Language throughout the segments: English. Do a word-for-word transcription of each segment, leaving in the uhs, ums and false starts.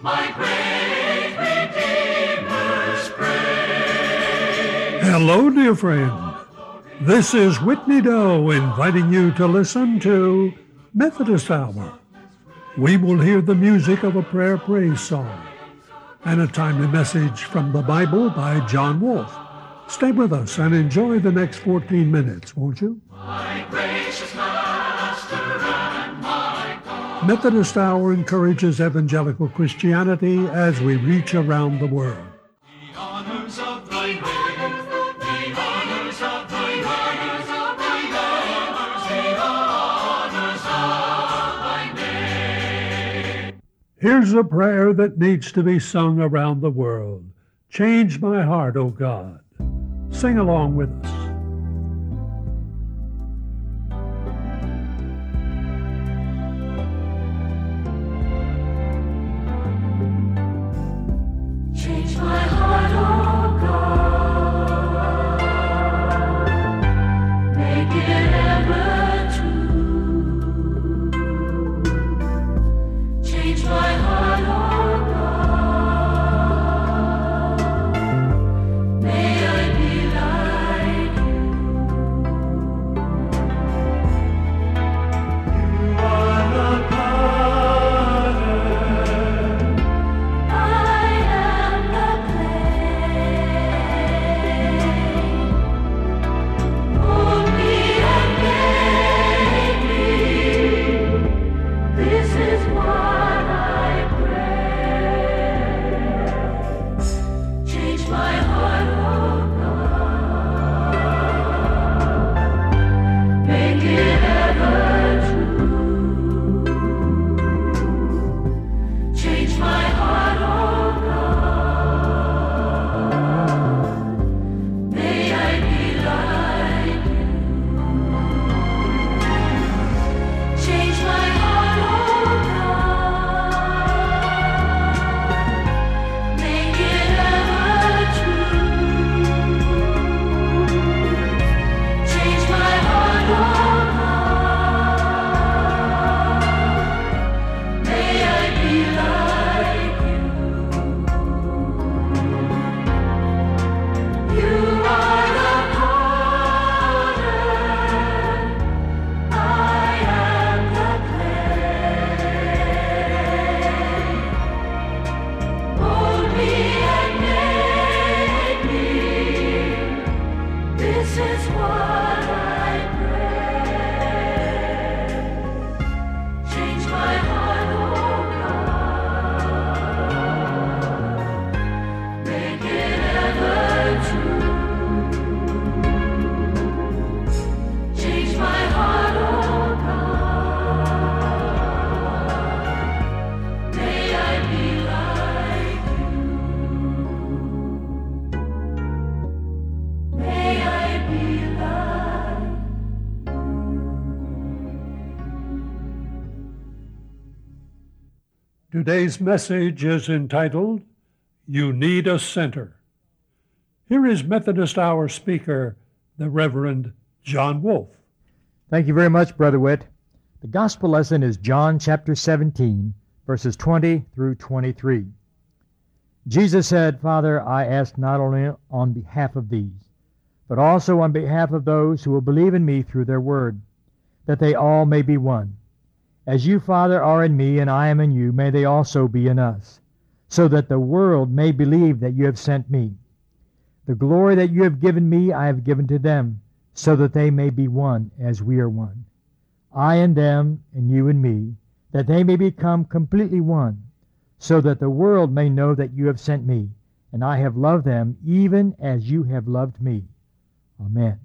my great Redeemer's praise. Hello, dear friend. This is Whitney Doe inviting you to listen to Methodist Hour. We will hear the music of a prayer praise song and a timely message from the Bible by John Wolfe. Stay with us and enjoy the next fourteen minutes, won't you? My gracious Master and my God. Methodist Hour encourages evangelical Christianity as we reach around the world. The honors of thy name, the honors of thy name, the honors, the honors of thy name. Here's a prayer that needs to be sung around the world. Change my heart, O God. Sing along with us. Change my heart, oh God, make it ever true. Change my heart, oh God, may I be like you. You are the potter, I am the clay. Mold me and make me. This is what I pray. Change my heart, oh God. Make it ever true. Change my heart, oh God. May I be like you. Change my heart, oh God. Make it ever true. Change my heart, oh God. May I be like you. You are the potter, I am the clay. Mold me and make me. This is what I pray. Change my heart, oh God. Make it ever true. Change my heart, oh God. May I be like you. May I be like Today's message is entitled, You Need a Center. Here is Methodist Hour speaker, the Reverend John Wolfe. Thank you very much, Brother Witt. The gospel lesson is John chapter seventeen, verses twenty through twenty-three. Jesus said, Father, I ask not only on behalf of these, but also on behalf of those who will believe in me through their word, that they all may be one. As you, Father, are in me and I am in you, may they also be in us, so that the world may believe that you have sent me. The glory that you have given me I have given to them, so that they may be one as we are one. I and them, and you and me, that they may become completely one, so that the world may know that you have sent me, and I have loved them even as you have loved me. Amen.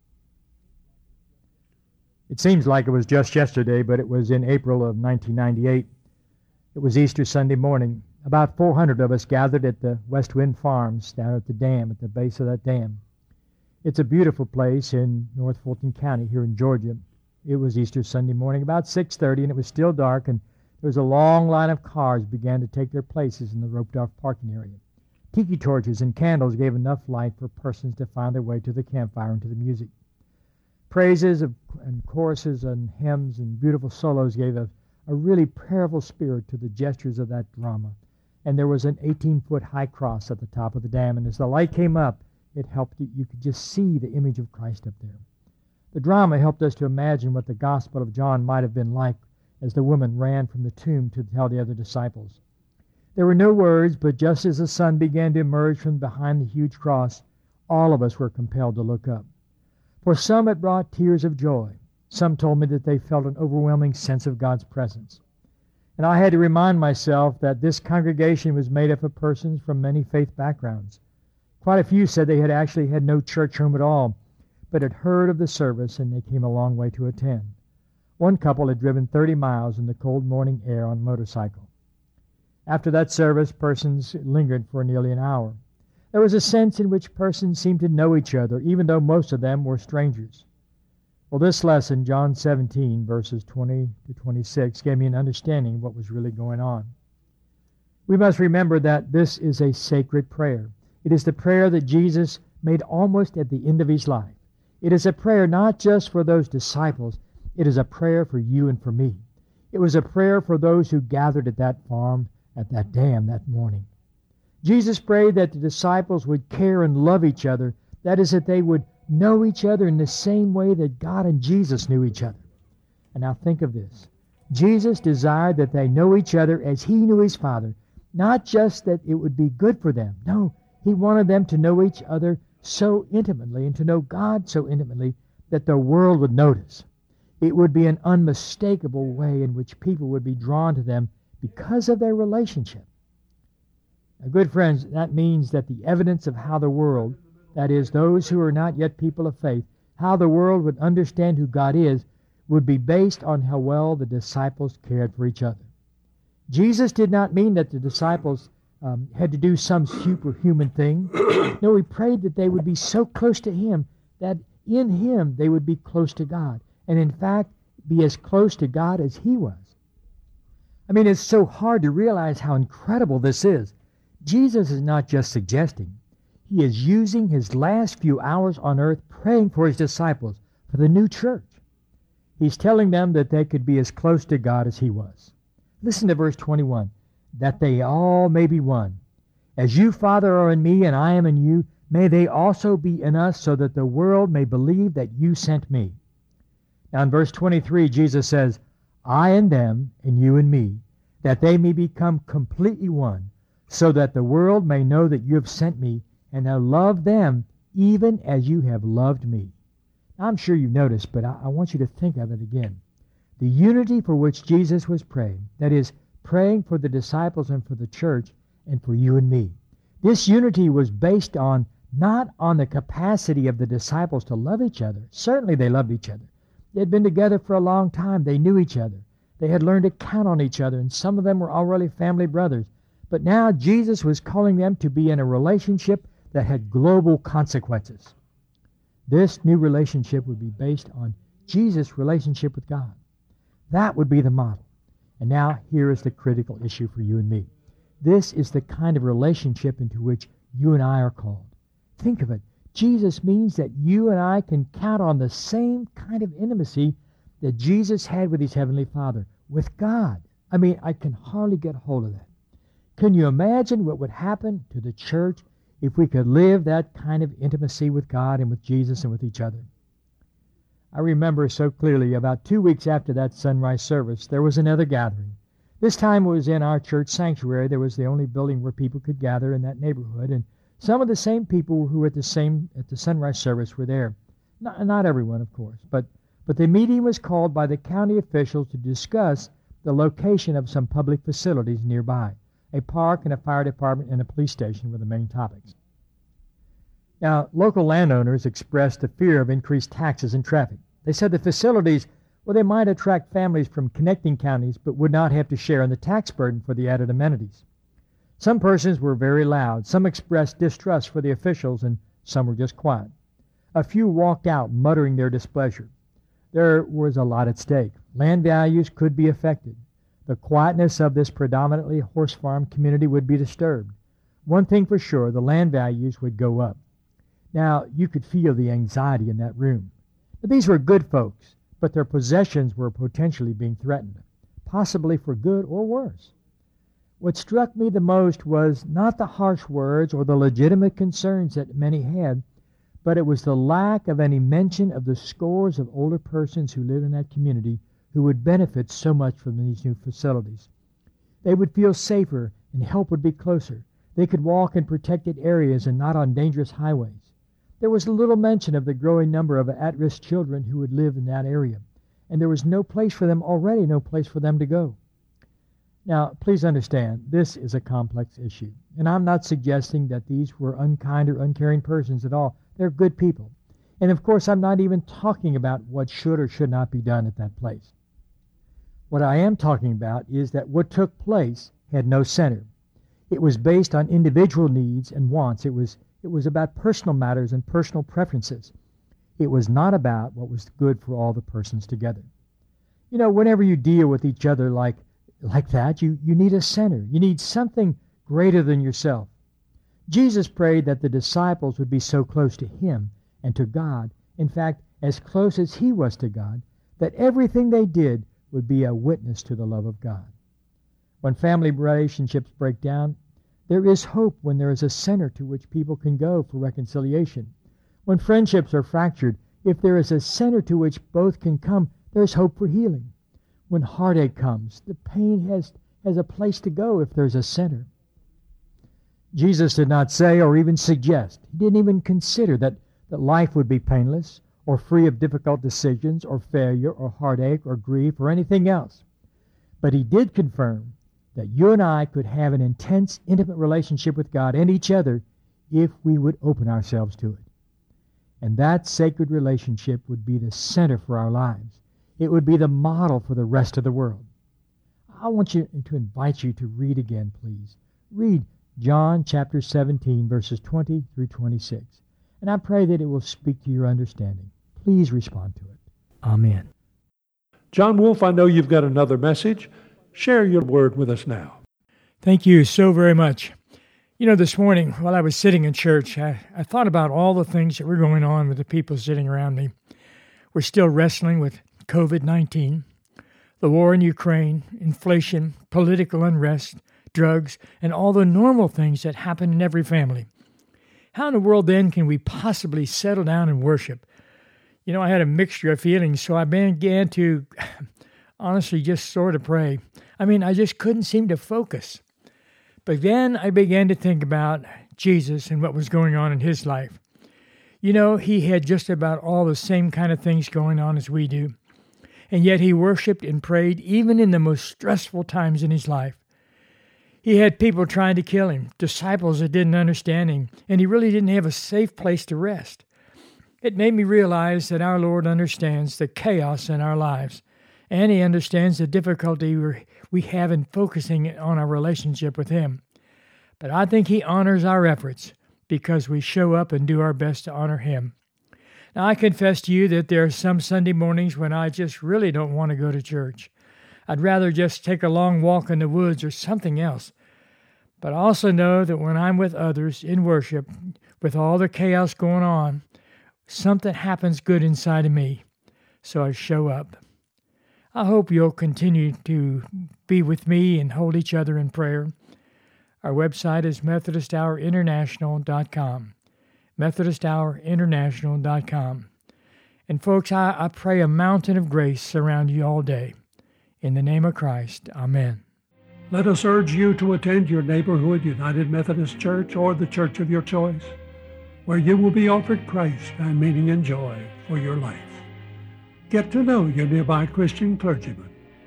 It seems like it was just yesterday, but it was in April of nineteen ninety-eight. It was Easter Sunday morning. About four hundred of us gathered at the West Wind Farms down at the dam, at the base of that dam. It's a beautiful place in North Fulton County here in Georgia. It was Easter Sunday morning, about six thirty, and it was still dark, and there was a long line of cars began to take their places in the roped-off parking area. Tiki torches and candles gave enough light for persons to find their way to the campfire and to the music. Praises of, and choruses and hymns and beautiful solos gave a, a really prayerful spirit to the gestures of that drama. and there was an eighteen-foot high cross at the top of the dam. And as the light came up, it helped you. You could just see the image of Christ up there. The drama helped us to imagine what the Gospel of John might have been like as the woman ran from the tomb to tell the other disciples. There were no words, but just as the sun began to emerge from behind the huge cross, all of us were compelled to look up. For some it brought tears of joy. Some told me that they felt an overwhelming sense of God's presence. And I had to remind myself that this congregation was made up of persons from many faith backgrounds. Quite a few said they had actually had no church home at all, but had heard of the service and they came a long way to attend. One couple had driven thirty miles in the cold morning air on a motorcycle. After that service, persons lingered for nearly an hour. There was a sense in which persons seemed to know each other, even though most of them were strangers. Well, this lesson, John seventeen, verses twenty to twenty-six, gave me an understanding of what was really going on. We must remember that this is a sacred prayer. It is the prayer that Jesus made almost at the end of his life. It is a prayer not just for those disciples, it is a prayer for you and for me. It was a prayer for those who gathered at that farm, at that dam that morning. Jesus prayed that the disciples would care and love each other, that is, that they would know each other in the same way that God and Jesus knew each other. And now think of this. Jesus desired that they know each other as he knew his Father, not just that it would be good for them. No, he wanted them to know each other so intimately and to know God so intimately that the world would notice. It would be an unmistakable way in which people would be drawn to them because of their relationship. Now, good friends, that means that the evidence of how the world, that is, those who are not yet people of faith, how the world would understand who God is, would be based on how well the disciples cared for each other. Jesus did not mean that the disciples um, had to do some superhuman thing. No, he prayed that they would be so close to him that in him they would be close to God, and in fact be as close to God as he was. I mean, it's so hard to realize how incredible this is. Jesus is not just suggesting. He is using his last few hours on earth praying for his disciples, for the new church. He's telling them that they could be as close to God as he was. Listen to verse twenty-one. That they all may be one. As you, Father, are in me and I am in you, may they also be in us, so that the world may believe that you sent me. Now in verse twenty-three, Jesus says, I and them, and you and me, that they may become completely one, so that the world may know that you have sent me, and have loved them even as you have loved me. Now, I'm sure you've noticed, but I, I want you to think of it again. The unity for which Jesus was praying, that is, praying for the disciples and for the church and for you and me. This unity was based on not on the capacity of the disciples to love each other. Certainly they loved each other. They had been together for a long time. They knew each other. They had learned to count on each other, and some of them were already family brothers. But now Jesus was calling them to be in a relationship that had global consequences. This new relationship would be based on Jesus' relationship with God. That would be the model. And now here is the critical issue for you and me. This is the kind of relationship into which you and I are called. Think of it. Jesus means that you and I can count on the same kind of intimacy that Jesus had with his Heavenly Father, with God. I mean, I can hardly get hold of that. Can you imagine what would happen to the church if we could live that kind of intimacy with God and with Jesus and with each other? I remember so clearly, about two weeks after that sunrise service, there was another gathering. This time it was in our church sanctuary. There was the only building where people could gather in that neighborhood, and some of the same people who were at the same at the sunrise service were there. Not, not everyone, of course, but, but the meeting was called by the county officials to discuss the location of some public facilities nearby. A park and a fire department and a police station were the main topics. Now, local landowners expressed the fear of increased taxes and traffic. They said the facilities, well, they might attract families from connecting counties, but would not have to share in the tax burden for the added amenities. Some persons were very loud. Some expressed distrust for the officials, and some were just quiet. A few walked out, muttering their displeasure. There was a lot at stake. Land values could be affected. The quietness of this predominantly horse farm community would be disturbed. One thing for sure, the land values would go up. Now, you could feel the anxiety in that room. But these were good folks, but their possessions were potentially being threatened, possibly for good or worse. What struck me the most was not the harsh words or the legitimate concerns that many had, but it was the lack of any mention of the scores of older persons who lived in that community who would benefit so much from these new facilities. They would feel safer and help would be closer. They could walk in protected areas and not on dangerous highways. There was little mention of the growing number of at-risk children who would live in that area, and there was no place for them already, no place for them to go. Now, please understand, this is a complex issue, and I'm not suggesting that these were unkind or uncaring persons at all. They're good people. And of course, I'm not even talking about what should or should not be done at that place. What I am talking about is that what took place had no center. It was based on individual needs and wants. It was, it was about personal matters and personal preferences. It was not about what was good for all the persons together. You know, whenever you deal with each other like Like that, you, you need a center. You need something greater than yourself. Jesus prayed that the disciples would be so close to him and to God, in fact, as close as he was to God, that everything they did would be a witness to the love of God. When family relationships break down, there is hope when there is a center to which people can go for reconciliation. When friendships are fractured, if there is a center to which both can come, there is hope for healing. When heartache comes, the pain has, has a place to go if there's a center. Jesus did not say or even suggest, he didn't even consider that, that life would be painless or free of difficult decisions or failure or heartache or grief or anything else. But he did confirm that you and I could have an intense, intimate relationship with God and each other if we would open ourselves to it. And that sacred relationship would be the center for our lives. It would be the model for the rest of the world. I want you to invite you to read again, please. Read John chapter seventeen, verses twenty through twenty-six. And I pray that it will speak to your understanding. Please respond to it. Amen. John Wolfe, I know you've got another message. Share your word with us now. Thank you so very much. You know, this morning, while I was sitting in church, I, I thought about all the things that were going on with the people sitting around me. We're still wrestling with covid nineteen, the war in Ukraine, inflation, political unrest, drugs, and all the normal things that happen in every family. How in the world then can we possibly settle down and worship? You know, I had a mixture of feelings, so I began to honestly just sort of pray. I mean, I just couldn't seem to focus. But then I began to think about Jesus and what was going on in his life. You know, he had just about all the same kind of things going on as we do. And yet he worshiped and prayed even in the most stressful times in his life. He had people trying to kill him, disciples that didn't understand him, and he really didn't have a safe place to rest. It made me realize that our Lord understands the chaos in our lives, and he understands the difficulty we have in focusing on our relationship with him. But I think he honors our efforts because we show up and do our best to honor him. Now, I confess to you that there are some Sunday mornings when I just really don't want to go to church. I'd rather just take a long walk in the woods or something else. But I also know that when I'm with others in worship, with all the chaos going on, something happens good inside of me, so I show up. I hope you'll continue to be with me and hold each other in prayer. Our website is Methodist Hour International dot com. Methodist Hour International dot com. And folks, I, I pray a mountain of grace surround you all day. In the name of Christ, amen. Let us urge you to attend your neighborhood United Methodist Church or the church of your choice, where you will be offered Christ and meaning and joy for your life. Get to know your nearby Christian clergyman.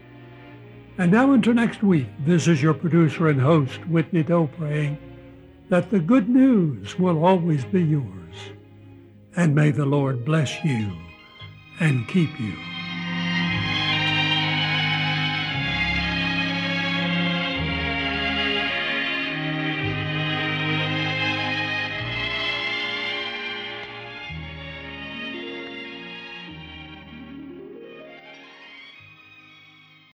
And now into next week, this is your producer and host, Whitney Doe, praying that the good news will always be yours. And may the Lord bless you and keep you.